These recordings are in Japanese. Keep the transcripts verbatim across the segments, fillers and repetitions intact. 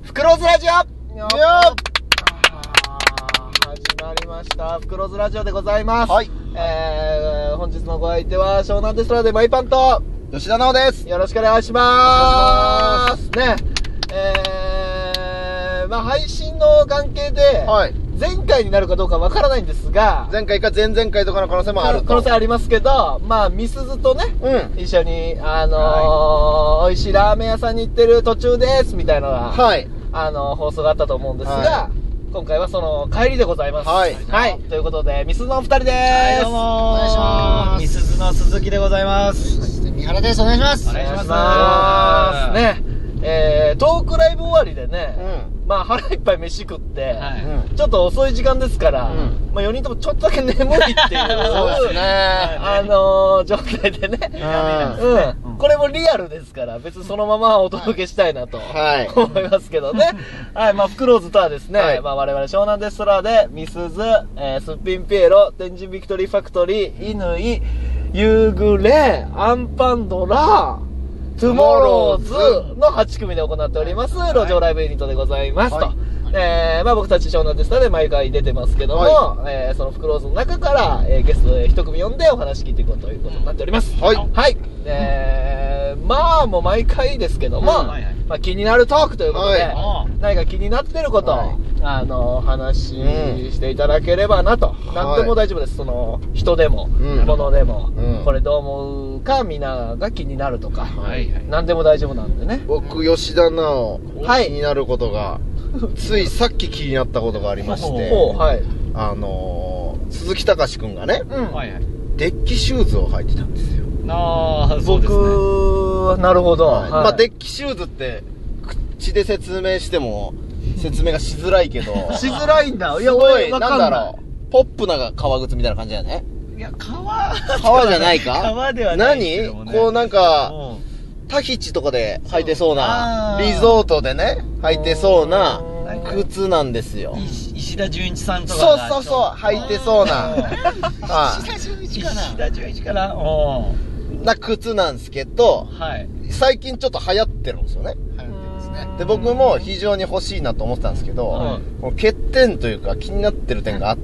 フクローズラジオよよっ始まりましたフクローズラジオでございます。 はい、 えー、本日のご相手は湘南デストラでマイパンと吉田直です。 よろしくお願いしまーすね。えー、まあ配信の関係で、 はい、 前回になるかどうかわからないんですが、 前回か前々回とかの可能性もあると。 可能性ありますけど、まあみすずとね、 うん、 一緒にあのーはい、美味しいラーメン屋さんに行ってる途中ですみたいなのが、 はい、 あのー、放送があったと思うんですが、 は今回はその帰りでございます。 はい、 はい、ということでみすずのお二人でーす。 はい、どうもお願いします。 みすずの鈴木でございます。 そして三原です。お願いします。 お願いします。 ますね。えー、トークライブ終わりでね、 うまあ腹いっぱい飯食って、 はいん、うん、 ちょっと遅い時間ですから、 うんまあよにんともちょっとだけ眠いっていうそうですね。 あのー、状態でね、 うん、 うん、これもリアルですから別にそのままお届けしたいなと、 はい思いますけどね。はい、まあフクローズとはですね、 はい、 まあ我々湘南デストラでミスズ、えー、すっぴんピエロ、天神ビクトリーファクトリー、乾、夕暮れ、アンパンドラトゥモローズのはち組で行っております、はい、路上ライブユニットでございます、はい、と、えー、まあ僕たち湘南デストラで毎回出てますけども、はい、えー、そのフクローズの中から、えー、ゲストで一組呼んでお話聞いていこうということになっております。 はい。 はい。えー、まあもう毎回ですけども、うん、はいはい、まあ気になるトークということで、はい、何か気になってることを、はい、あの、話していただければなと。うん、何でも大丈夫です。その、人でも、うん、物でも、うん、これどう思うか、みんなが気になるとか、はいはい、何でも大丈夫なんでね。 僕、吉田直、はい、気になることが、ついさっき気になったことがありまして、 はい、 あのー、鈴木隆くんがね、 うん、 デッキシューズを履いてたんですよ。 ああ、そうですね。 僕、なるほど。 はいはい、まあ、デッキシューズって、口で説明しても、説明がしづらいけど。 しづらいんだ。 いや、すごい、なんだろう。ポップな革靴みたいな感じだよね。 いや、革革じゃないか革ではないけどもね。 何こうなんか、タヒチとかで履いてそうな、リゾートでね、履いてそうな靴なんですよ。 石田純一さんとかそうそうそう、履いてそうな。 石田純一かな石田純一かなな靴なんですけど、 はい、 最近ちょっと流行ってるんですよね。 流行ってますね。 で、僕も非常に欲しいなと思ってたんですけど、はい、欠点というか気になってる点があって、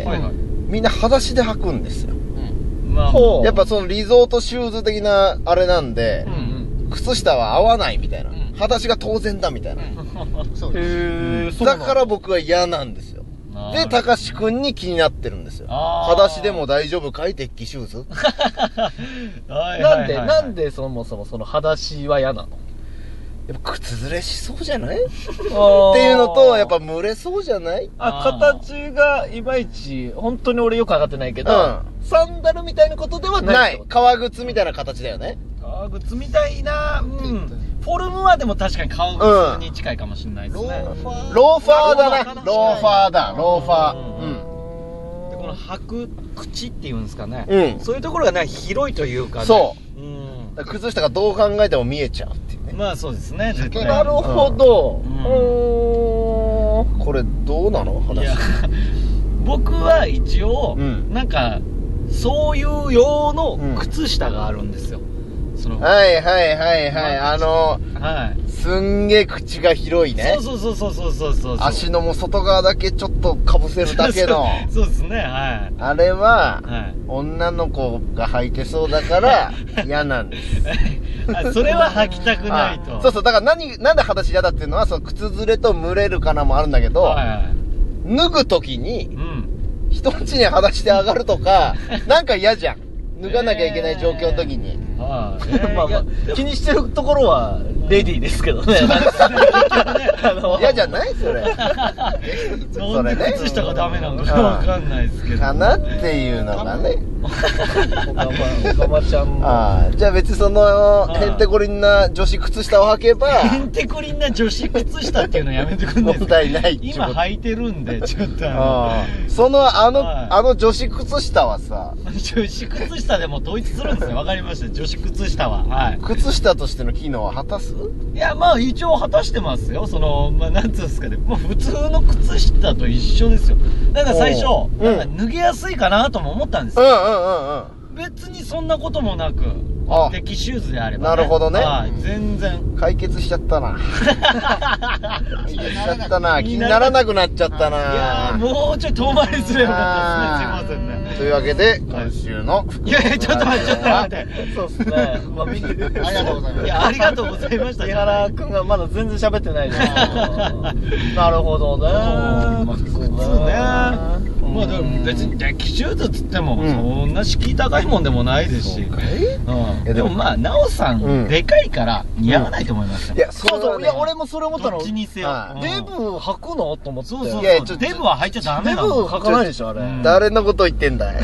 はいはい、みんな裸足で履くんですよ。 うんまあ、 やっぱそのリゾートシューズ的なあれなんで、うんうん、靴下は合わないみたいな。うん、裸足が当然だみたいな。 そうへだから僕は嫌なんですよ。で、高志くんに気になってるんですよ。裸足でも大丈夫かいデッキシューズなんで、なんでそもそもその裸足は嫌なの？ やっぱ靴ずれしそうじゃないっていうのと、やっぱ蒸れそうじゃない？ あ、形がいまいち、本当に俺よくわかってないけど、うん、サンダルみたいなことではない。ない。 革靴みたいな形だよね。 革靴みたいな、うん。フォルムはでも確かに革靴に近いかもしれないですね。 うん、ローファーだな。ローファーだ。ローファー。うん。 で、この履く口っていうんですかね。 うん。 そういうところがね、広いというかね。 そう。うん。靴下がどう考えても見えちゃうっていうね。 まあそうですね。 なるほど。うんうん、これどうなの話。いや僕は一応、うん、なんか、そういう用の靴下があるんですよ。うん、そのはいはいはいはい。あの、 はい、 すんげえ口が広いね。 そうそうそうそうそうそう。 足のも外側だけちょっとかぶせるだけの。 そうですね、はい。 あれは、はい、女の子が履いてそうだから嫌なんです。 それは履きたくないと。 そうそう、だから何、なんで裸足嫌だっていうのは、その靴ずれと蒸れるかなもあるんだけど、はいはい、脱ぐときに、うん、人んちに裸足で上がるとか、なんか嫌じゃん。脱がなきゃいけない状況の時に。 えー、ああ、えー、まあまあ、気にしてるところは、レディーですけどね。 嫌じゃないそれ。 それね。靴下がダメなのかわかんないですけど。 かなっていうのがね。 おかまちゃんも。 ああ、じゃあ別にその、へんてこりんな女子靴下を履けば。 へんてこりんな女子靴下っていうのやめてくんないですか？ 問題ない今履いてるんで、ちょっとあの。その、あの、あの女子靴下はさ。 女子靴下でも統一するんですよ。わかりました。女子靴下は。はい。 靴下としての機能は果たす？ いや、まあ一応果たしてますよ。その、まあなんつうんですかね。もう普通の靴下と一緒ですよ。だから最初、なんか脱げやすいかなとも思ったんですよ。 うんうんうんうん。 別にそんなこともなく、 あデッキシューズであれば、ね、 なるほどね、 はい、全然解決しちゃったな解決しちゃったな気にならなくなっちゃったな。 いやーもうちょい遠回りすればよかったですね。すいませんね。 というわけで今週のいやいやちょっと待ってちょっと待ってそうですね。まあ、みんなありがとうございます。 いやありがとうございました。 木原くんがまだ全然喋ってないですけど。なるほどね。 まあ靴ね。まあでも別にデッキシューズっつっても、 うんそんな敷居高いもんでもないですし、うん、でもまあ奈緒さん、うん、でかいから似合わないと思いますよ、 うん、いやそうそう、いや俺もそれ思ったの。 どっちにせよ、 はい、デブ履くのと思って。 そうそうそう、 いやちょっとデブは履いちゃダメなの。 デブ履かないでしょあれ、うん、 誰のこと言ってんだい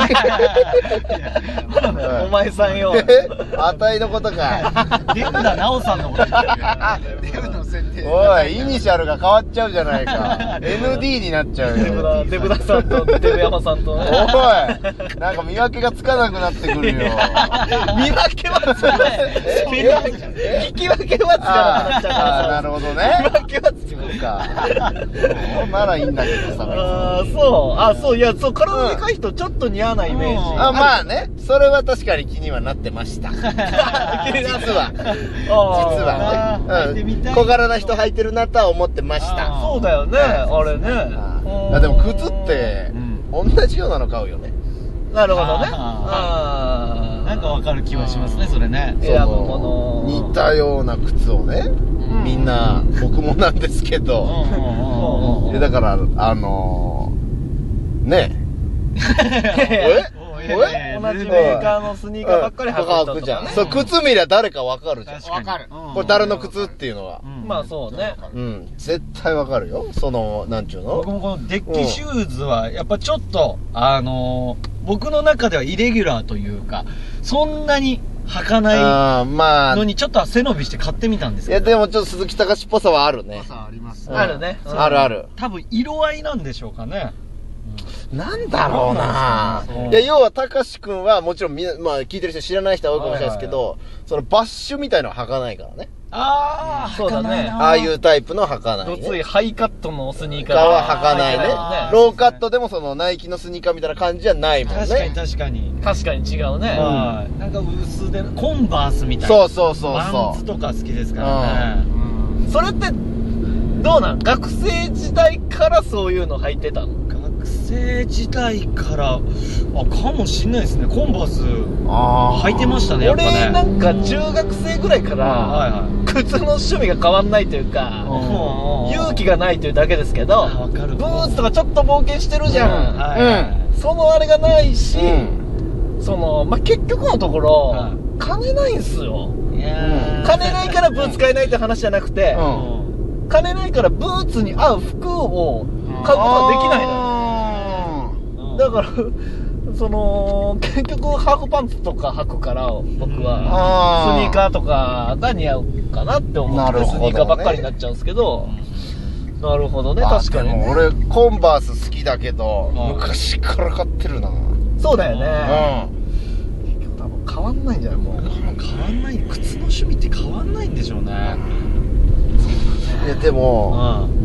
お前さんよあたいのことかデブだ奈緒さんのことデブの設定。 おいイニシャルが変わっちゃうじゃないかエヌディー になっちゃうよ。 デブダさんとデブ山さんとね。 おいなんか見分けがつかなくなってくるよ見分けはつかない聞き分けはつかなくなっちゃうからあなるほどね。 見分けはつかないかならいいんだけどさ。 あそうあそういやそう体でかい人ちょっと似合わないイメージ、 うん、あまあねそれは確かに気にはなってました実は実はね、うん、小柄な人履いてるなとは思ってました。 そうだよねあれね。 あでも靴って同じようなの買うよね。 なるほどね。 ああなんかわかる気はしますねそれね。 その似たような靴をね、うん、みんな僕もなんですけどだからあのー、ねええ同じメーカーのスニーカーばっかり履くじゃん。そう靴見りゃ誰かわかるじゃん。 わかる。 これ誰の靴っていうのは。 まあそうね。 うん絶対わかるよ。そのなんちゅうの。 僕もこのデッキシューズはやっぱちょっとあの僕の中ではイレギュラーというかそんなに履かないのにちょっと背伸びして買ってみたんですけど。 いやでもちょっと鈴木隆っぽさはあるね。 あります。 あるね。 あるある。 多分色合いなんでしょうかね。 なんだろうな。いや要はたかしくんはもちろんみまあ聞いてる人知らない人は多いかもしれないですけど、そのバッシュみたいのは履かないからね。 ああそうだね。 ああいうタイプの履かないね。 どついハイカットのスニーカーは履かないね。ローカットでもそのナイキのスニーカーみたいな感じじゃないもんね。 確かに確かに確かに違うね。 なんか薄手コンバースみたいな。 そうそうそうそう。 パンツとか好きですからね。 それってどうなん？学生時代からそういうの履いてたの？ 学生時代からあかもしんないですね。コンバース履いてましたね。やっぱね。 俺なんか中学生ぐらいから靴の趣味が変わんないというか勇気がないというだけですけど、ブーツとかちょっと冒険してるじゃん。そのあれがないし、そのまあ結局のところ金ないんすよ。金ないからブーツ買えないって話じゃなくて。金ないからブーツに合う服を買うことはできないのよ。だからその結局ハーフパンツとか履くから僕はスニーカーとかが似合うかなって思ってスニーカーばっかりになっちゃうんですけど。なるほどね。確かにね。 俺コンバース好きだけど昔から買ってるな。 そうだよね。結局多分変わんないんじゃないもう。 変わんない。靴の趣味って変わんないんでしょうね。 いやでも、うん、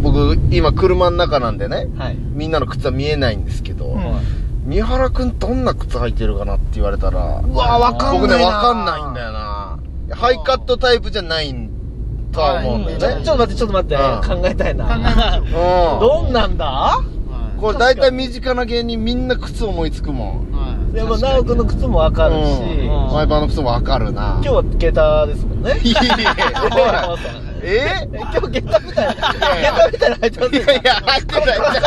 僕今車の中なんでね、はい、みんなの靴は見えないんですけど、うん、三原くんどんな靴履いてるかなって言われたらうわ分かんないな。 僕ね分かんないんだよな。ハイカットタイプじゃないとは思うんだよね、はい、 ちょっと待ってちょっと待って、うん、考えたいな。うん、どんなんだこれ大体身近な芸人みんな靴思いつくもん。 でも直君の靴も分かるし、 マイバーの靴も分かるな。 今日は下駄ですもんね。いやいやえ今日下駄みたいな下駄みたいな入ってますよ。 いやいや入ってない。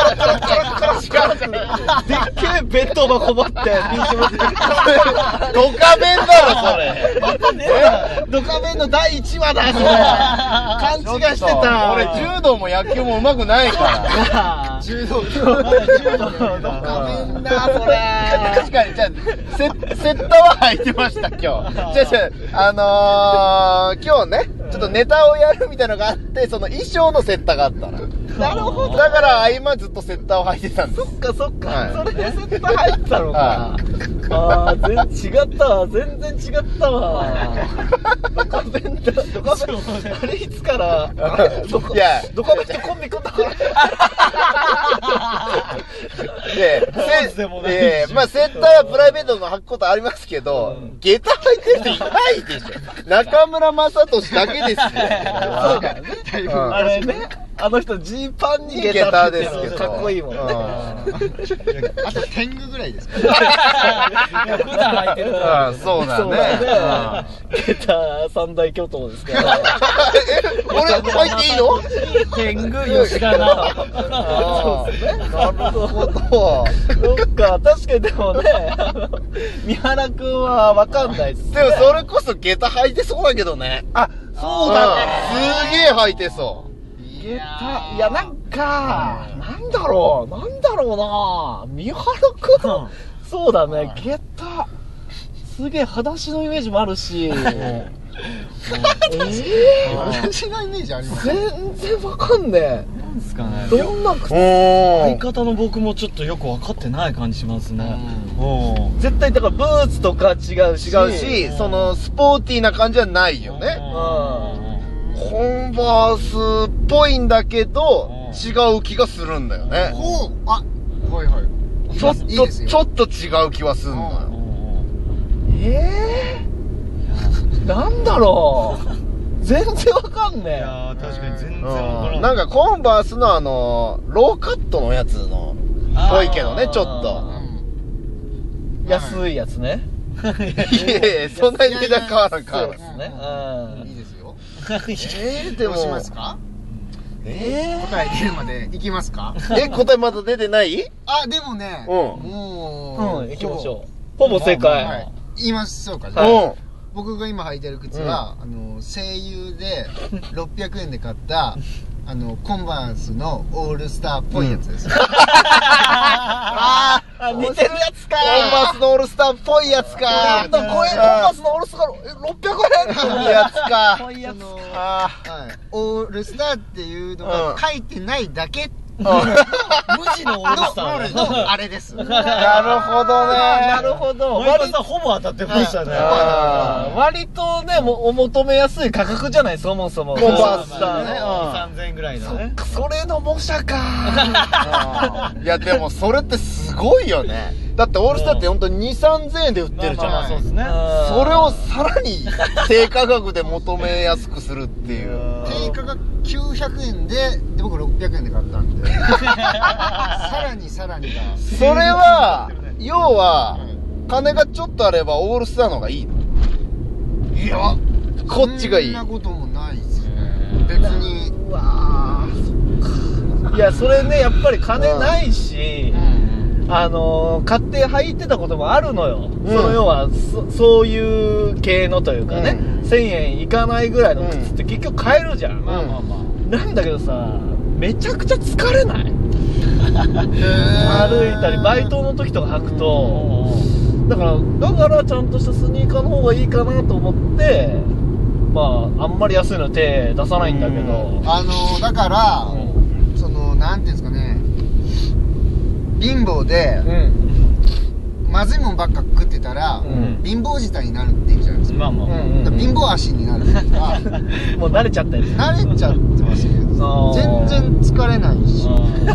でっけえ弁当箱持ってビーチ持ってドカ弁だろそれ。 ドカ弁のだいいちわだそれ。勘違いしてた。 俺柔道も野球も上手くないから。 柔道柔道ドカ弁だそれ。確かにじゃあセセッタは履いてました今日。じゃあじゃああのー、今日ねちょっとネタをやるみたいなのがあってその衣装のセッタがあったの。 なるほど。 だから合間ずっとセッタを履いてたんです。 そっかそっか、はい、それでセッタ入ったのか。ああ全然違ったわ全然違ったわ。ドカベンだドカベンあれいつからドカいやドカベンとコンビ組んだ。 で、せ、で、まあ、セッターやプライベートの履くことありますけど、うん、下駄履いてる人いないでしょ。中村雅俊だけですよ。そうだね。あれね。あの人ジーパンに下駄ですけどかっこいいもんね。 あと天狗ぐらいですか。 普段履いてるから。 そうだね。 下駄三大巨頭ですから。 え、俺履いていいの？ 天狗吉田な。 そうですね。なるほど。そっか、確かにでもね、三原くんはわかんないっすね。 でもそれこそ下駄履いてそうだけどね。 あ、そうだね。 すげえ履いてそう。 下駄、いやなんか、なんだろう、なんだろうな三原くん、そうだね、下駄、すげえ裸足のイメージもあるし、えー、裸足のイメージあります？ 全然わかんねえ。 なんすかね。 どんな靴？ 相方の僕もちょっとよく分かってない感じしますね。 絶対だからブーツとか違うし、 違うし、そのスポーティーな感じはないよね。コンバースっぽいんだけど、違う気がするんだよね。 ほう、あ、はいはい。 ちょっと、ちょっと違う気はするんだよ。 えー、なんだろう。全然わかんねえ。いや確かに全然わからん。 なんかコンバースのあの、ローカットのやつの、ぽいけどね、ちょっと。 安いやつね。 いやいや、そんなに値段変わらんからですね。 いいですよ。 えー、でも。 どうしますか？ えー、 答え出るまでいきますか？ え、答えまだ出てない？ あ、でもね、 うん、 もう、うん、行きましょう。ほぼ正解。 はい、言いましょうか。 はい、 僕が今履いてる靴は、うん、あの声優でろっぴゃくえんで買ったあのコンバースのオールスターっぽいやつです。うん、 ああ、似てるやつか。コンバースのオールスターっぽいやつか。 なんだ、これコンバースのオールスターろっぴゃくえんってやつか。 ぽいやつか。 はい。オールスターっていうのが書いてないだけ。 無地のオールスターのあれです。 なるほどね。 なるほど。 割とほぼ当たってましたね。 割とね、もお求めやすい価格じゃない、そもそも。 コンバースだね。 さんぜんえんぐらいのね。 それの模写か。 いやでもそれってすごいよね。だってオールスターって本当にに、さんぜんえんで売ってるじゃん。 そうですね。 それをさらに低価格で求めやすくするっていう。 定価がきゅうひゃくえんで、で僕ろっぴゃくえんで買ったんで。さらにさらにが。 それは、要は、金がちょっとあればオールスターの方がいいの？ いや、 こっちがいい。 そんなこともないですね。別に。 うわー、そっか。いや、それね、やっぱり金ないし、あのー、買って履いてたこともあるのよ。うん、その要はそ、そういう系のというかね、うん、せんえんいかないぐらいの靴って結局買えるじゃん。まあまあまあ。なんだけどさ、めちゃくちゃ疲れない？歩いたり、バイトの時とか履くと、だから、だからちゃんとしたスニーカーの方がいいかなと思って、まあ、あんまり安いの手出さないんだけど。 あのー、だから、うん、その、なんていうんですかね、貧乏で、うん、まずいもんばっか食ってたら、うん、貧乏舌になるって言うじゃないですか。まあまあ、うんうん、貧乏足になるとかもう慣れちゃったり慣れちゃってますけど全然疲れないし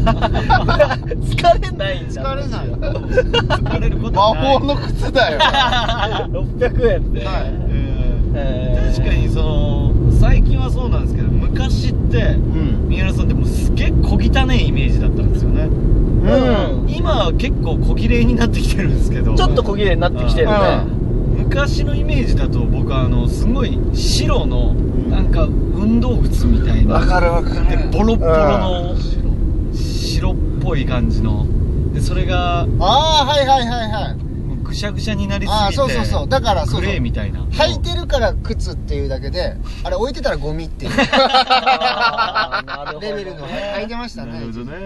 疲れないんだ。 疲れない疲れること魔法の靴だよろっぴゃくえんで、はい、 えー、確かにその最近はそうなんですけど、昔って、うん、三浦さんってもうすげえ小汚いイメージだったんですよね。うん、今は結構小綺麗になってきてるんですけど、 ちょっと小綺麗になってきてるね。 昔のイメージだと僕はあのすごい白のなんか運動靴みたいな、 わかるわかる、 でボロッボロの白っぽい感じので、それがああはいはいはいはい、 ぐしゃぐしゃになりすぎて、 あそうそうそう、だからそうそうグレーみたいな、 履いてるから靴っていうだけで、あれ置いてたらゴミっていうレベルの履いてましたね。なるほどね。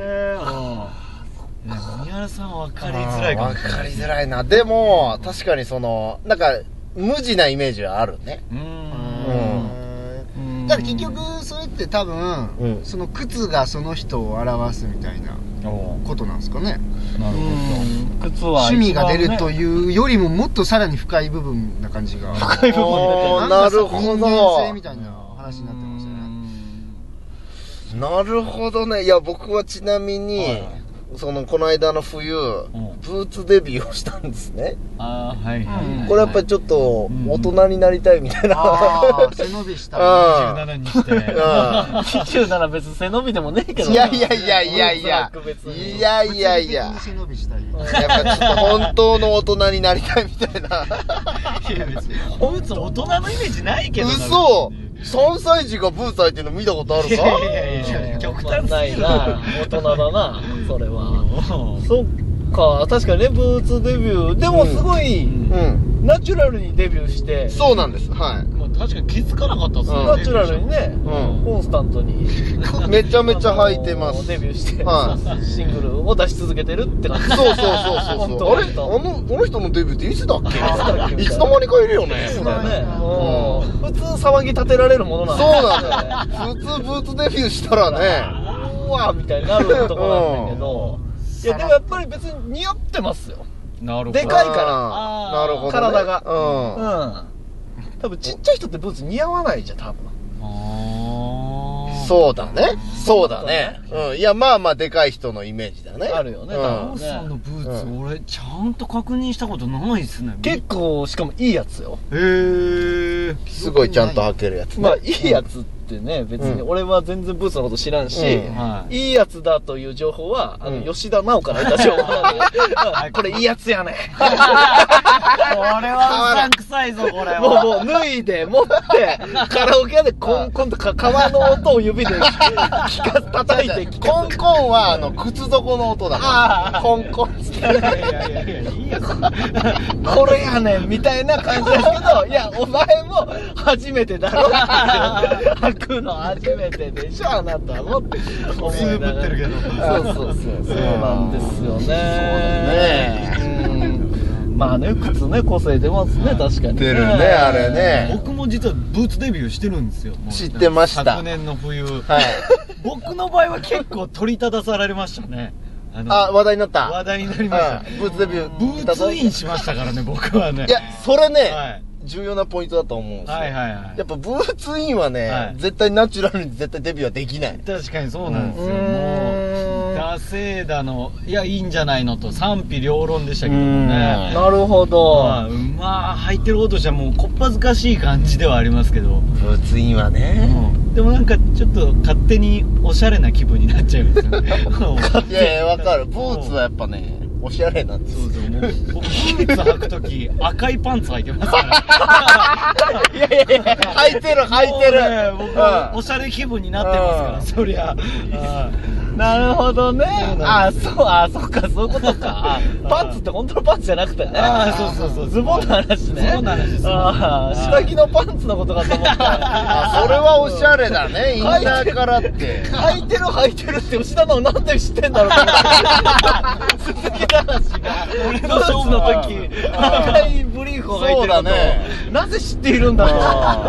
三原さんは分かりづらいかもしれない。 分かりづらいな。でも確かにそのなんか無地なイメージはあるね。うんうん。だから結局それって多分、うん、その靴がその人を表すみたいなことなんですかね。 なるほど。靴は趣味が出るというよりももっとさらに深い部分な感じが。 深い部分がなるほど。 人間性みたいな話になってましたね。 なるほどね。いや僕はちなみに、はい、 そのこの間の冬、 ん、 ブーツデビューをしたんですね。 ああ、はいはい、はい、 これやっぱりちょっと大人になりたいみたいな、 ああ背伸びしたにじゅうななにしてにじゅうなな別に背伸びでもねえけどいやいやいやいやいやいやいやいや背伸びしたいやっぱちょっと本当の大人になりたいみたいな。 いや別にブーツ大人のイメージないけどな。 嘘さんさい児がブーツ履いてるの見たことあるか？ いやいやいやいや極端すぎるな大人だなそれはそっか確かにねブーツデビューでもすごい、 うんうん、 ナチュラルにデビューしてそうなんですはいまあ確かに気づかなかったっすね、 うんナチュラルにね、 うん、 コンスタントにめちゃめちゃ履いてますデビューして、 はシングルを出し続けてるって感じそうそうそうそう本当そうあれあのこの人のデビューっていつだっけいいつの間にかいるよねそうだね、 うん普通騒ぎ立てられるものなんそうなんだよ普通ブーツデビューしたらねうわーみたいになるとこなんだけど、いやでもやっぱり別に似合ってますよ。 なるほどでかいからあーなるほど、ね、 体がうん、 うん多分ちっちゃい人ってブーツ似合わないじゃん多分。 あそうだねそうだねうんいやまあまあでかい人のイメージだねあるよねうん多あ分さんのブーツ、 うん俺ちゃんと確認したことないっすね。 結構しかもいいやつよ。 へーすごいちゃんと履けるやつねまあいいやつってね別に俺は全然ブーツのこと知らんし、 うんはいいいやつだという情報はあの、 うん吉田直から得た情報なんでうんこれいいやつやねこれはうさんくさいぞこれは。 もうもう脱いで持ってカラオケ屋でコンコンとか革の音を指で聞か叩いて聞かコンコンはあの靴底の音だからコンコンっつっていやいやいやいやいいやつ。 これやねんみたいな感じだけどいやお前も初めてだろって履くの初めてでしょあなたもって思いながらぶってるけどそうそうそうそうなんですよねねうんまあね靴ね個性出ますね確かに出るねあれね僕も実はブーツデビューしてるんですよ。もう知ってました昨年の冬。 はい僕の場合は結構取り立たされましたね。あのあ話題になった話題になりました。 うんブーツデビューブーツインしましたからね僕はね。 いやそれね、 はい重要なポイントだと思うんですよ、 はいはいはい。 やっぱブーツインはね、 はい絶対ナチュラルに絶対デビューはできない確かにそうなんですよ。 うんもうダセーダのいやいいんじゃないのと賛否両論でしたけどもね。 なるほど、 まあ、まあ履いてる方としてはもうこっぱずかしい感じではありますけど、 ブーツインはね、 うん、でもなんかちょっと勝手におしゃれな気分になっちゃうんですよね。 いやいやわかるブーツはやっぱねおしゃれなんですよそうそうもう僕ブーツ履くとき赤いパンツ履いてますからいやいやいや履いてる履いてる、 もうね僕はおしゃれ気分になってますから、 うんそりゃなるほどねそうなんあそうあそっかそういうことかあパンツって本当のパンツじゃなくてねああそうそうそうズボンの話ねズボンの話ですああ下着のパンツのことかと思ったあそれはおしゃれだねインナーからって履いてる履いてるって吉田のなんで知ってんだろうって鈴木話が俺の勝負の時赤いブリーフを履いてるそうだねなぜ知っているんだろう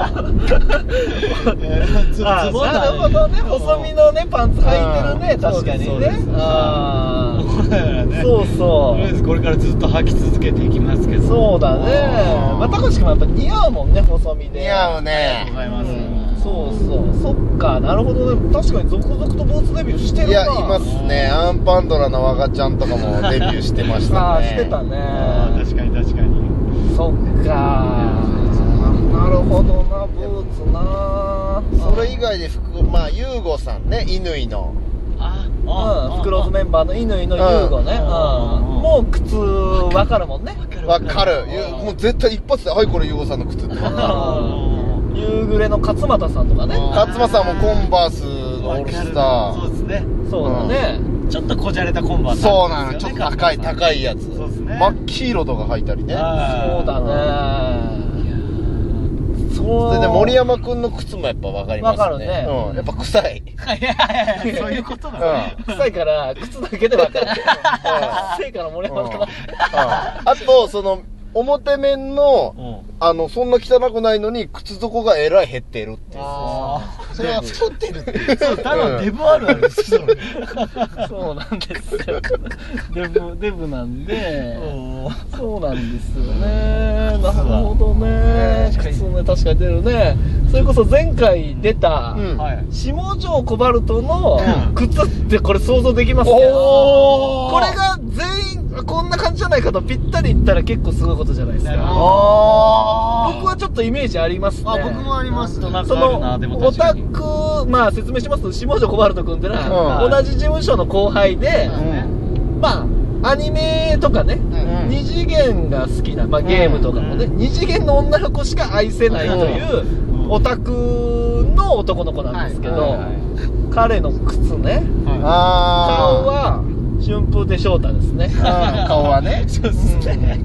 ズあボンなるほどね細身のねパンツ履いてるね確かにねそうですああねそうとそりあえずこれからずっと履き続けていきますけどうそうだねまあ高橋君もやっぱ似合うもんね細身で似合うありねがとうございます、 そうそうそっかなるほどね確かに続々とブーツデビューしてるないやいますねアンパンドラのワガちゃんとかもデビューしてましたねああしてたねあー確かに確かにそっかなるほどなブーツなそれ以外で服まあユーゴさんね乾のあうんフクローズメンバーの乾のユーゴねううんんもう靴わかるもんねわかるゆもう絶対一発で「はいこれユーゴさんの靴」ってわか夕暮れの勝俣さんとかねる勝間さんもコンバースのオールスターそうですねそうだねちょっとこじゃれたコンバースそうなのちょっと高い高いやつそうですね真っ黄色とか履いたりねそうだねそうでね森山くんの靴もやっぱ分かりますねわかるねうん、やっぱ臭いいやいやいやそういうことなの、 うん臭いから靴だけでわかる臭いから森山君うんあとその表面のあの、そんな汚くないのに、靴底がえらい減ってるっていう。 ああ、それは太ってるっていう。 そう、ただデブあるあるですよ、それ。 そうなんですよ。デブ、デブなんで、そうなんですよね。なるほどね。靴ね、確かに出るね。それこそ前回出た、 うんはい。 下條コバルトのうん靴ってこれ想像できますか？ おーこれが全員こんな感じじゃないかとぴったりいったら結構すごいことじゃないですか。 あ僕はちょっとイメージありますね。 あ、僕もあります。 なんとなくそあるな、でものオタ確かに。 ク、まあ説明しますと下條コバルト君ってのは、 うん同じ事務所の後輩で、 うんまあアニメとかね、 うん二次元が好きな、まあ、ゲームとかもね、 うん二次元の女の子しか愛せないという、 うんオタクの男の子なんですけど、 はいはいはい彼の靴ね、顔あは春風亭昇太ですね。 あ。顔はね。 そうっすね。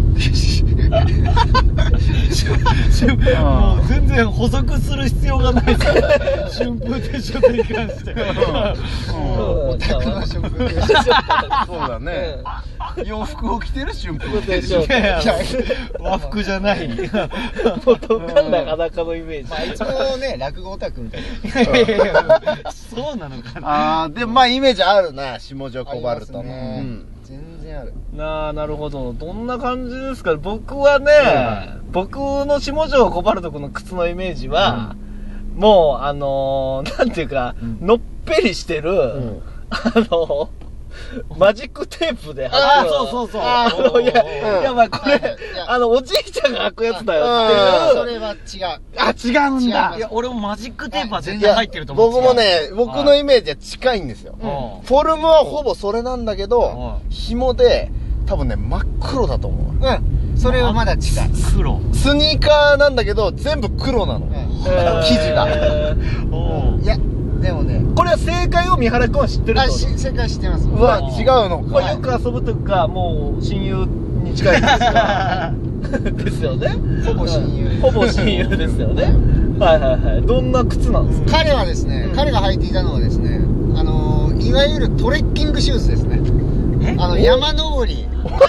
もう全然補足する必要がないですから春風亭昇太に関しては。 オタクの春風亭昇太そうだね。洋服を着てる春風亭昇太。 いやいや和服じゃない。 元から裸のイメージ。 まあ、いつもね、落語オタクみたいな。 いやいやいやそうなのかな。 ああ、でもまあイメージあるな、下條コバルトの。 ありますねうん全然ある。 なあ、なるほど。どんな感じですか？僕はね、僕の下條コバルト君の靴のイメージは、もう、あのー、なんていうか、 うんのっぺりしてる、 んあの、マジックテープで貼ある。 そうそうそう。 あのいや、 うんいや、まあこれ、 いやあの、おじいちゃんが履くやつだようんっていう。 それは違う。 あ、違うんだ違ういや、俺もマジックテープは全いや然入ってると思う。 僕もね、僕のイメージは近いんですよ。 うんフォルムはほぼそれなんだけどう、 紐で、多分ね、真っ黒だと思う。 うん。それはまだ近い。 黒。 スニーカーなんだけど、全部黒なの。 うん生地が。 えーおいや、でもね、 これは正解を三原君は知ってるあ、 と。 し、正解知ってます。 うわ、違うのか。 まあ、よく遊ぶというか、もう親友に近いですがですよね。 ほぼ親友うんほぼ親友ですよね。はいはいはい。どんな靴なんですか？ 彼はですね、 うん彼が履いていたのはですね、あのー、いわゆるトレッキングシューズですね。あの、山登り。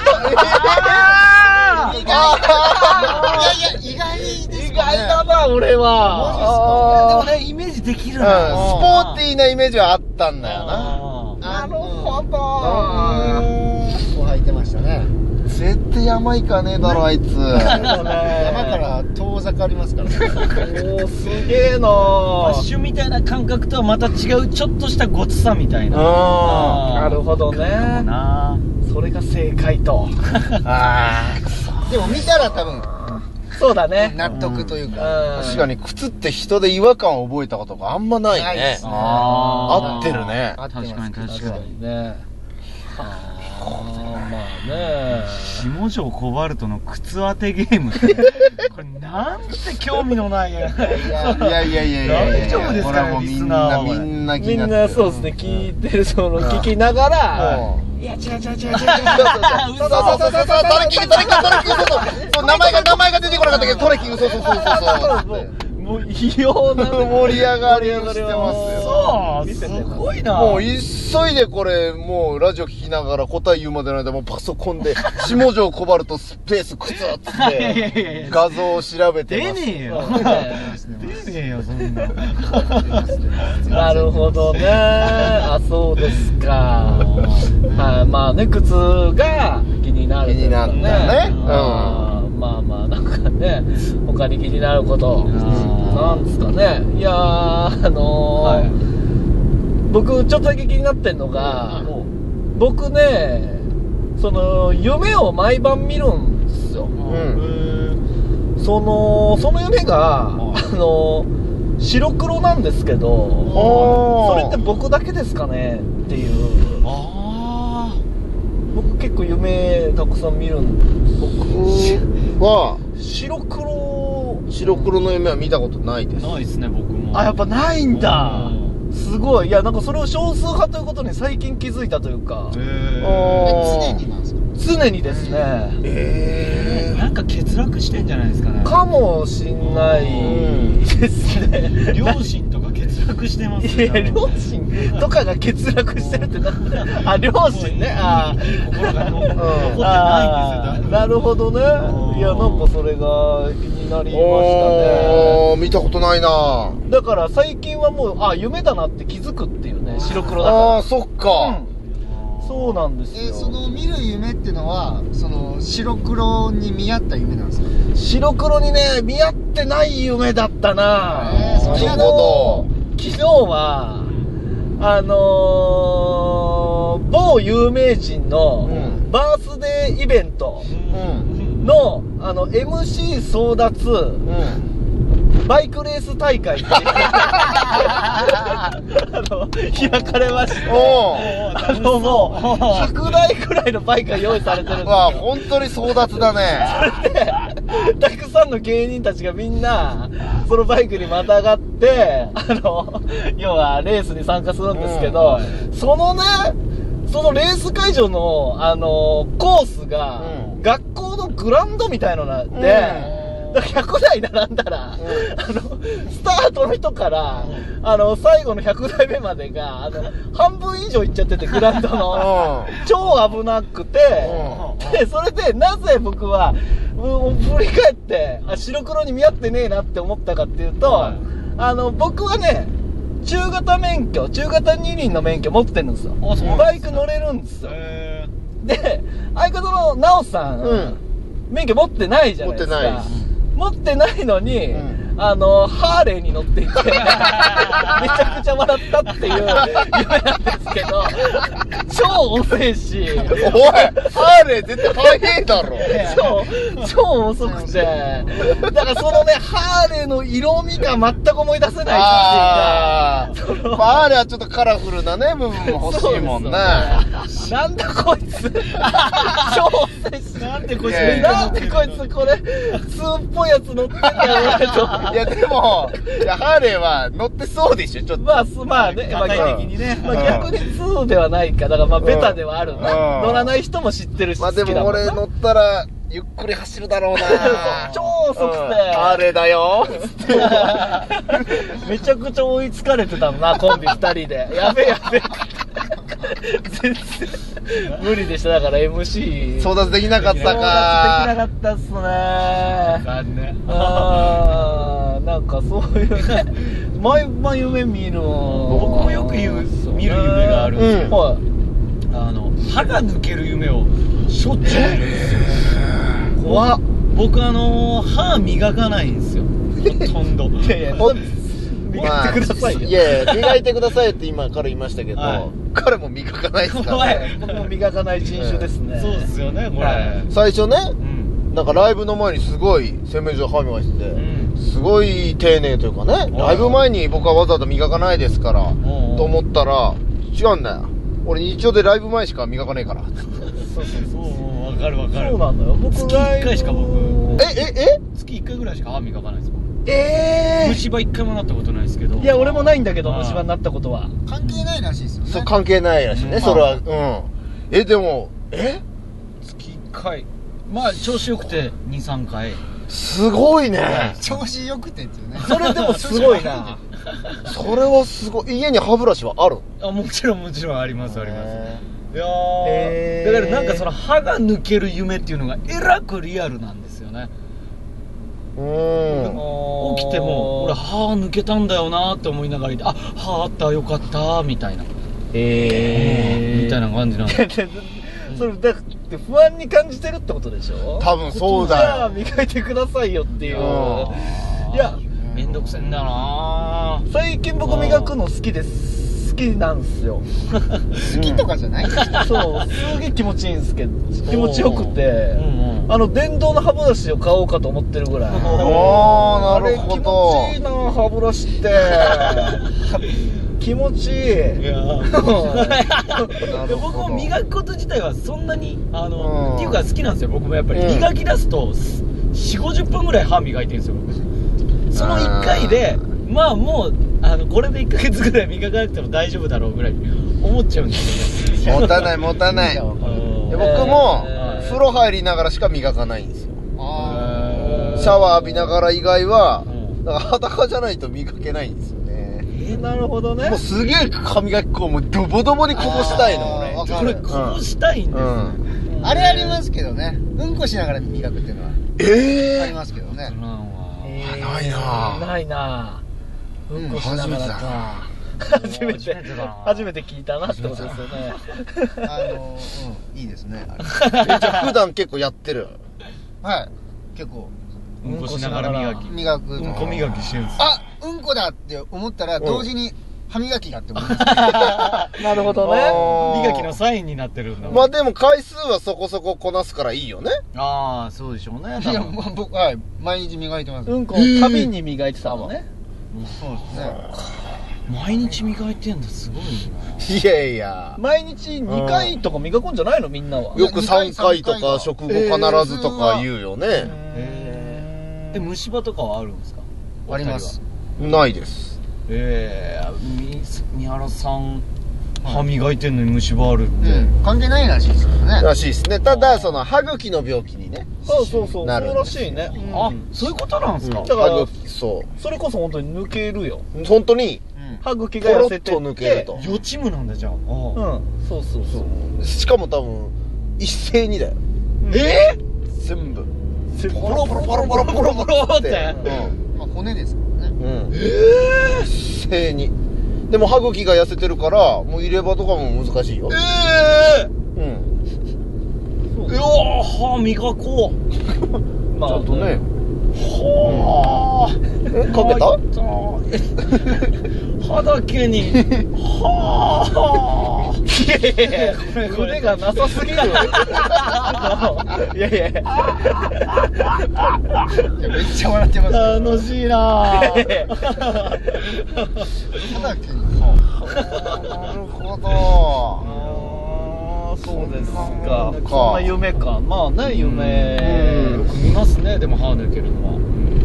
あ意外いやいや、意外です意かね。 外だな、俺は。 でもね、イメージできるうん、スポーティーなイメージはあったんだよな。 なるほど。 こう履いてましたね。 絶対山行かねえだろ、あいつ。 山から遠ざかりますからね。 おー、すげえなバッシュみたいな感覚とはまた違う、ちょっとしたごつさみたいな。 あなるほどかもね。 な。 それが正解と。 あでも見たら多分、 そうだね。 納得というか。 ー確かに靴って人で違和感を覚えたことがあんまないねないです。ね合ってるね。 合ってます確かに確かに。 確かにね。はあ、まあね。 下條コバルトの靴当てゲームってこれなんて興味のないやいやいやいやいや大丈夫ですかねこれはもうみんリスナーな、 はみんな気みんになってる。 なそうですね、聞いてる、その、聞きながら、いや、違う違う違う違う違う。 そうそうそうそうそうそうそう、トレキング、トレキング、トレキング、そうそう。そう名前が、名前が出てこなかったけど、トレキング、そうそうそうそうそう。 もう、異様な盛り上がりをしてますよ。 そうすごいな。 もう急いでこれ、もうラジオ聞きながら答え言うまでの間もうパソコンで、下條コバルトスペース靴っつっいやいやいて、 やいや画像を調べて出ます。 ねえよそうね出ねえよそんななるほどね。あ、そうですか。はい、まあね、靴が気になるというか。 気になったねうんあーまあまあ、なんかね、他に気になること。 あなんですかね。いやー、あのーはい僕ちょっとだけ気になってんのが、僕ね、その、夢を毎晩見るんですよ。 うん。 その、その夢が、あの、白黒なんですけど、 おーそれって僕だけですかねっていう。 あ僕結構夢たくさん見るん僕は、 白黒、 白黒の夢は見たことないです。 ないですね僕もあ、やっぱないんだう。 すごい。いや、なんかそれを少数派ということに最近気づいたというか、 へ常になんですか？ 常にですね、 えなんか欠落してんじゃないですかねかもしんないですね。 両親とか欠欠落してますいや、両親とかが欠落してるってなんだよ。あ、両親ね。あいい心が残ってないんですよ。 あー、なるほどね。いや、なんかそれが気になりましたね。 おー、見たことないな。 だから最近はもう、あ、夢だなって気づくっていうね、白黒だから。 あー、そっか。 うん、そうなんですよ。 えその見る夢ってのはその白黒に見合った夢なんですか？ 白黒にね、見合ってない夢だったな。 えー、それなるほど。 昨日は、あのー、某有名人のうんバースデーイベントうんの、あの エムシー 争奪うんバイクレース大会っていうあの開かれまして、 おあのもうひゃくだいくらいのバイクが用意されてるんですよ。 わあ、本当に争奪だね。 たくさんの芸人たちがみんなそのバイクにまたがってあの要はレースに参加するんですけど、 うんそのねそのレース会場のあのコースが、 うん学校のグラウンドみたいのなんで、 うんだからひゃくだい並んだら、 うんあのスタートの人から、あの最後のひゃくだいめまでがあの半分以上いっちゃっててグラウンドの、 うん超危なくて、 うでそれでなぜ僕はうん振り返ってあ白黒に見合ってねえなって思ったかっていうと、 はいあの僕はね中型免許中型二輪の免許持ってるんですよ。 あそうなんですねバイク乗れるんですよ。 えで相方のナオさん、 うん免許持ってないじゃないですか。 持ってないです持ってないのに、 うんあのハーレーに乗っていてめちゃくちゃ笑ったっていう夢なんですけど超遅いしおい、ハーレー絶対速いだろ。 超超遅くてだからそのねハーレーの色味が全く思い出せないあっていうか、 ー、ハーレーはちょっとカラフルなね、部分も欲しいもんね。 なんだこいつ超遅いしなんでこいついやいやなんでこいつこれツーっぽいやつ乗ってんだよ俺といや、でも、いや、ハーレーは乗ってそうでしょ、ちょっと。 まあ、すまあね、まあ、 具体的にねまあ、逆にツーではないか。だからまあ、ベタではあるな。 うん乗らない人も知ってるし、 まあで好きだんなも俺乗ったら、ゆっくり走るだろうな。 超遅くてうんハーレーだよ。 めちゃくちゃ追いつかれてたのな、コンビ二人で。やべえやべえ。全然無理でした。だから エムシー争奪できなかった争奪できなか。 かったっすね。 残念。 あー、なんかそういうね、毎晩夢見るの。 僕もよく言う見る夢があるんですけど、 はい。 あの歯が抜ける夢をしょっちゅう見るんですよ。 怖っ。 僕あの歯磨かないんですよ。ほとんど。 いやいや、 ほ磨いてくださいよ。 いやいや、磨いてくださいって今彼言いましたけど、 はい彼も磨かないですから怖ね。 い。 僕も磨かない人種ですね。 そうですよねこれ。 はい最初ね、 うん。 なんかライブの前にすごい洗面所歯磨いてて、 うんすごい丁寧というかね、 いライブ前に僕はわざわざ磨かないですから、 おうと思ったら、違うんだよ。俺日常でライブ前しか磨かねえから。 そうそうそう。 そうわかるわかる。 そうなのよ。僕月いっかいしか僕え、え、え月いっかいぐらいしか歯磨かないですもん。 え虫歯いっかいもなったことないですけど。 いや、俺もないんだけど、 はい虫歯になったことは。 関係ないらしいですよね。 そう、関係ないらしいね、 うんそれは。うん。え、でも、え月いっかい。まあ調子よくてにさんかい。 すごいね。 調子よくてっていうね。 それでもすごいな。 それはすごい。家に歯ブラシはある？ あ、もちろんもちろんありますあります。いやへーーだからなんかその歯が抜ける夢っていうのがえらくリアルなんですよね。 うーん。 起きても俺歯抜けたんだよなって思いながらいて、あ、歯あったよかったみたいな、 えみたいな感じなんでそれだって不安に感じてるってことでしょ。 多分そうだよじゃあ磨いてくださいよっていう。 うんいや、 めんどくせえんだなぁ。 最近僕磨くの好きです好きなんですよ。 好きとかじゃないんですか？ そうすげえ気持ちいいんですけど気持ちよくて、 うんうんあの電動の歯ブラシを買おうかと思ってるぐらい。 あー、なるほあれ気ど持ちいいな歯ブラシって気持ちいい。 いやなるほど僕も磨くこと自体はそんなにあの、 うんっていうか好きなんですよ。僕もやっぱりうん磨き出すとよんじゅうごじゅっぷんぐらい歯磨いてるんですよ僕。そのいっかいでまあもうあのこれでいっかげつぐらい磨かなくても大丈夫だろうぐらい思っちゃうんですよね。 持たない持たない。でうん僕もえー風呂入りながらしか磨かないんですよ。 あシャワー浴びながら以外はうんだから裸じゃないと磨けないんですよね。 ー、なるほどね。 もうすげえ歯磨き粉をもうドボドボにこぼしたいの俺。 これこぼしたいんです、ね、 うんうん、あれありますけどね、うんこしながら磨くっていうのはええー、 ありますけどね。 えー、 ないなないなうんこしながらか、初めて初めて聞いたなってことですよね。 あのうんいいですね。 えじゃあ普段結構やってる？ はい結構うんこしながら磨き磨く。 うんこ磨きしてるんです。 あうんこだって思ったら同時に歯磨きがって思います。 なるほどね。 磨きのサインになってるんだ。 まあでも回数はそこそここなすからいいよね。 ああそうでしょうね。 いやもう僕はい毎日磨いてます。 うんこのたびに磨いてたもんね。 そうですね。 毎日磨いてんだ、すごいな。 いやいや毎日にかいとか磨くんじゃないのみんなは。 よくさんかいとか食後必ずとか言うよね。 えー、虫歯とかはあるんですか？ あります。 ないです。 ええー、み三原さん歯磨いてんのに虫歯あるって、 うん、関係ないらしいですからね。 らしいですね。ただその歯茎の病気にね。 そうそうそう。 なるそうらしいね。うん、 あ、そういうことなんですか？ うん、 だから歯茎そうそれこそ本当に抜けるよ。 本当に歯茎ポロッが痩せてと抜けると。 予知夢なんだじゃん。うん、 そうそうそう。 しかも多分一斉にだよ。 えー、全部ポロポロポロポロポロポロって。 うん、まあ骨ですからね。 うん。えー、一斉に。でも歯茎が痩せてるからもう入れ歯とかも難しいよ。 ええー、 うん。 うわー、歯磨こう。 まあちょっとね。 はあ。 え、かけた？ 歯だけに。はあ。 いやいやいや、腕がなさすぎる。いやいや。 めっちゃ笑ってます。 楽しいなぁ。 歯だけに。 なるほど。 そうですか。そんな夢か。まあね、夢。 よく見ますね、でも歯抜けるのは。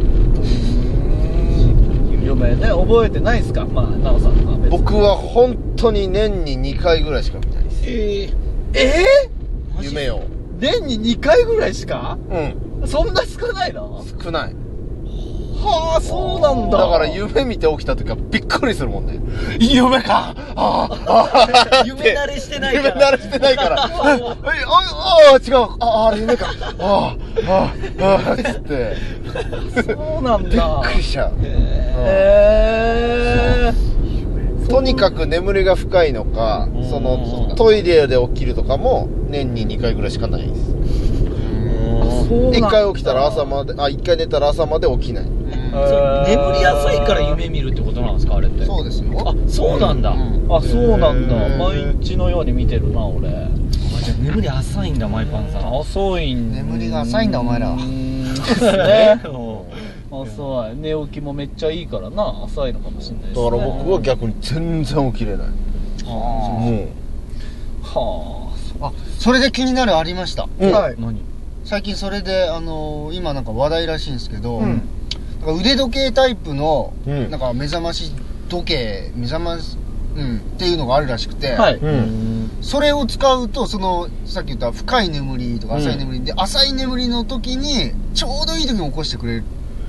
夢ね、覚えてないですか？まあ、奈緒さんは。 僕は本当に年ににかいぐらいしか見ないです。 えー、 えー、夢を年ににかいぐらいしか？ うん。 そんな少ないの？ 少ない。 はあ、そうなんだ。 だから夢見て起きた時はびっくりするもんね。夢かああ夢慣れしてないから。 夢慣れしてないから。ああ、違う。ああ、夢か。ああ、ああ、つって。 そうなんだ。 びっくりしちゃう。 へー。とにかく眠りが深いのか、そのトイレで起きるとかも年ににかいぐらいしかないです。一回起きたら朝まで、あ、一回寝たら朝まで起きない。 眠り浅いから夢見るってことなんですか、あれって。 そうですよ。 あ、そうなんだ。 あ、そうなんだ。毎日のように見てるな、俺。あ、 じゃあ眠り浅いんだ、マイパンさん。 遅いん。 眠りが浅いんだ、お前らは。 ですね。遅い。寝起きもめっちゃいいからな、浅いのかもしれないですね。 だから僕は逆に全然起きれない。もう。はあ。あ、それで気になるありました。 はい。 何？ 最近それで、あのー、今なんか話題らしいんですけど、うん、なんか腕時計タイプの、うん、なんか目覚まし時計、目覚まし、うん、っていうのがあるらしくて、はい、うん、それを使うと、その、さっき言った深い眠りとか浅い眠りで、うん、浅い眠りの時に、ちょうどいい時に起こしてくれる。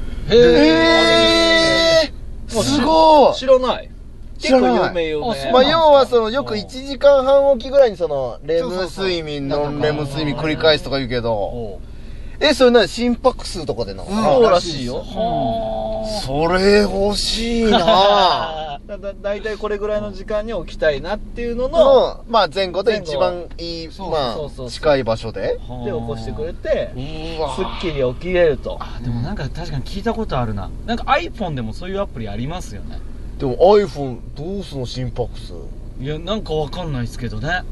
へー、すごい。 知らない。結構有名有名。 まあ要はそのよくいちじかんはんおきぐらいにそのレム睡眠ノンレム睡眠繰り返すとか言うけど、え、それ何心拍数とかでなの？ そうらしいよ。 それ欲しいなだだいたいこれぐらいの時間に起きたいなっていうのの、 まあ前後で一番いい、まあ近い場所でで起こしてくれて、すっきり起きれると。 あ、でもなんか確かに聞いたことあるな。なんか iPhone でもそういうアプリありますよね。 でも iPhone どうすんの心拍数？ いや、なんかわかんないですけどね。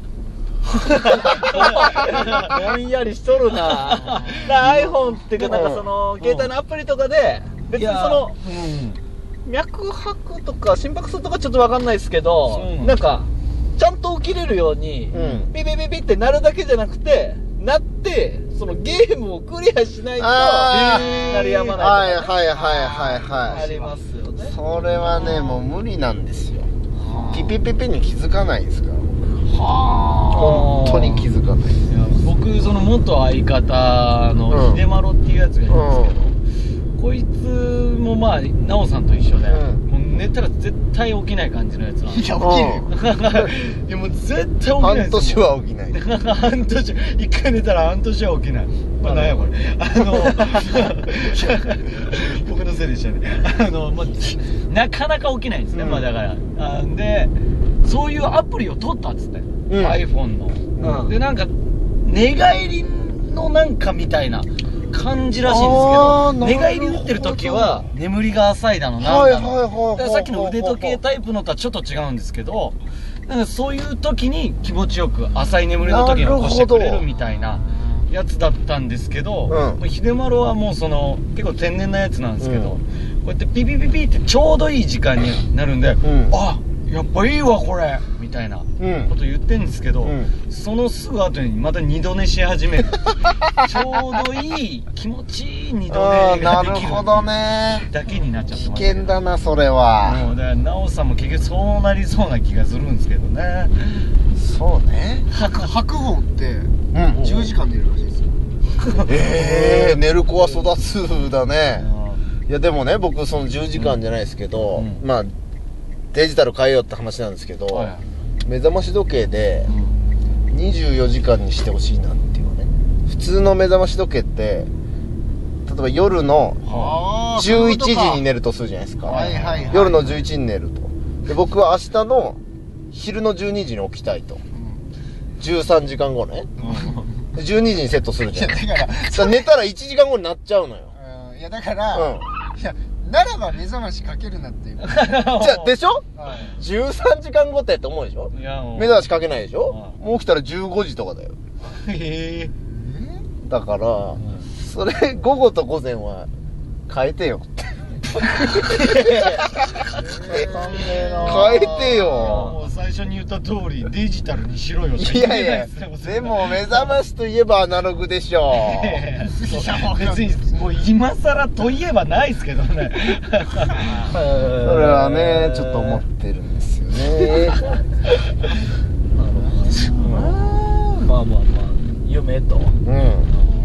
ぼんやりしとるな。iPhone っていうか、なんかその携帯のアプリとかで別にその脈拍とか心拍数とかちょっとわかんないですけど、なんかちゃんと起きれるようにビビビビってなるだけじゃなくて、なってそのゲームをクリアしないと鳴りやまないとか、 はいはいはいはいはい、 ありますよね。 それはねもう無理なんですよ。ピピピピに気づかないですから。はあ、本当に気づかないです。 いや、僕その元相方の秀丸っていうやつがいるんですけど、うん、こいつもまあ奈緒さんと一緒で、うん、もう寝たら絶対起きない感じのやつなんですよ。 いや、起きるよ。 いやもう絶対起きないですよ。 半年は起きない半年、一回寝たら半年は起きない。まあ、なんやこれ。あの、僕のせいでしたね。あの、まあ、なかなか起きないんですね。うん、まあだから。あで、そういうアプリを取ったっつって。うん、iPhone の。うん、で、なんか、寝返りのなんかみたいな感じらしいんですけど、寝返り打ってる時は眠りが浅いだのなんだの。さっきの腕時計タイプのとはちょっと違うんですけど、なんかそういう時に気持ちよく浅い眠りの時に起こしてくれるみたいなやつだったんですけど、うん、秀丸はもうその結構天然なやつなんですけど、うん、こうやってピピピピってちょうどいい時間になるんで、うん、あ、やっぱいいわこれみたいなこと言ってんですけど、うん、そのすぐ後にまた二度寝し始めるちょうどいい気持ちいい二度寝ができるだけになっちゃってます。 危険だなそれは。 もうだから奈緒さんも結局そうなりそうな気がするんですけどね。 そうね。 白白鵬ってじゅうじかん寝るらしいですよ。 ええー、寝る子は育つだね。いやでもね、僕そのじゅうじかんじゃないですけど、うん、まあデジタル変えようって話なんですけど、はい、目覚まし時計でにじゅうよじかんにしてほしいなっていうのね。普通の目覚まし時計って例えば夜のじゅういちじに寝るとするじゃないですか。 はいはいはい、 夜のじゅういちじに寝ると。で僕は明日の昼のじゅうにじに起きたいと、うん、じゅうさんじかんごね、うん、じゅうにじにセットするじゃん。いやだから寝たらいちじかんごになっちゃうのよ。 うん、いやだから、うん、いやならば目覚ましかけるなっていう。じゃあでしょ、はい、じゅうさんじかんごってって思うでしょ。いや目覚ましかけないでしょ、はい、もう起きたらじゅうごじとかだよ。へえ。だから、うん、それ午後と午前は変えてよって変えてよ。 もう最初に言った通りデジタルにしろよ。 いやいや、でも目覚ましといえばアナログでしょ。 別にもう今更といえばないですけどねそれはねちょっと思ってるんですよねなるほど、うん、まあまあまあ夢と、うん、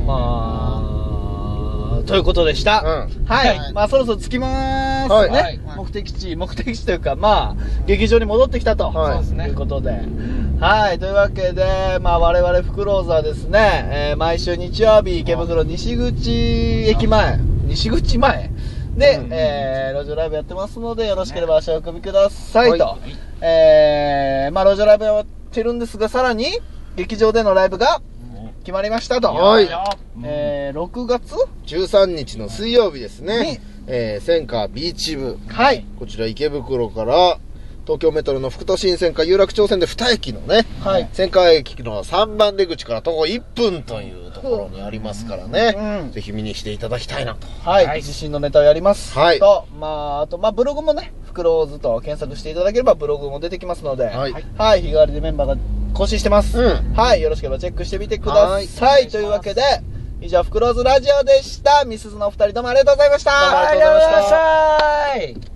まあということでした、うん、はい、はい、まあそろそろ着きまーす、はい、ね、はい、目的地目的地というかまあ劇場に戻ってきたと、はい、いうことで、はい、というわけでまあ我々フクローズはですね、えー、毎週日曜日池袋西口駅前西口前で、うん、えー、路上ライブやってますのでよろしければ足をお運びくださいと、はい、えー、まあ路上ライブやってるんですがさらに劇場でのライブが決まりましたと。 はい。 えー、ろくがつじゅうさんにちの水曜日ですね。えー、千川ビーチ部。 はい。 こちら池袋から東京メトロの福都新線か有楽町線でに駅のね。はい。千川駅のさんばん出口から徒歩いっぷんというところにありますからね。うん。ぜひ見に来ていただきたいなと。 はい。はい、自信のネタをやります。はい。と、まあ、あと、まあ、ブログもね、フクローズと検索していただければブログも出てきますので。はい。はい。日替わりでメンバーが更新してます、うん、はい、よろしければチェックしてみてください。というわけで以上フクローズラジオでした。ミスズのお二人どうもありがとうございました。 ありがとうございました。